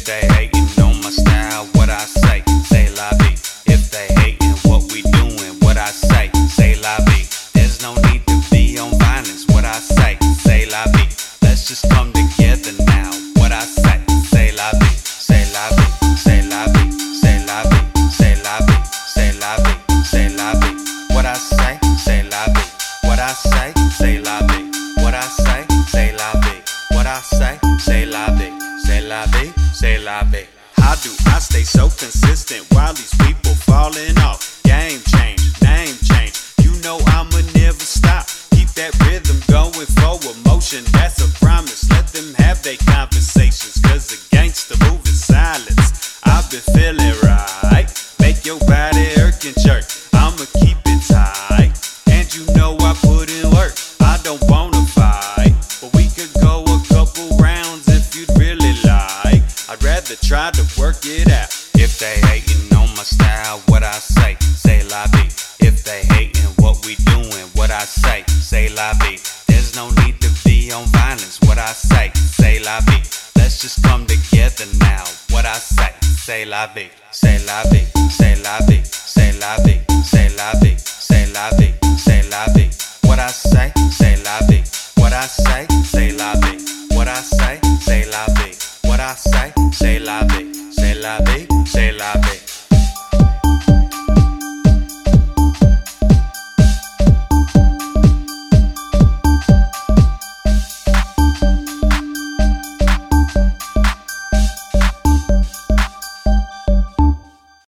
If they hating on my style, what I say la vie. If they hating what we doing, what I say la vie. There's no need to be on violence, what I say la vie. Let's just come together now, what I say la vie. Say la vie, say la vie, say la vie, say la vie, say la vie, say la vie. What I say la vie. What I say la vie. What I say la vie. What I say la vie. Say la vie, say la vie. How do I stay so consistent while these people falling off? Game change, name change. You know I'ma never stop. Keep that rhythm going forward motion. That's a promise. Let them have their conversations. Cause the gangster move in silence. I've been feeling right. Make your body irk and jerk. I'ma keep it tight. And you know I put in work. I don't wanna fight, but we could go a couple rounds if you'd really like. I'd rather try to work it out. If they hating on my style, what I say la vie. If they hating what we doing, what I say la vie. There's no need to be on violence, what I say la vie. Let's just come together now, what I say la vie. Say la vie, say la vie, say la vie, say la vie, say la vie, say la vie. What I say la vie. What I say la vie. What I say la vie. What I say la vie.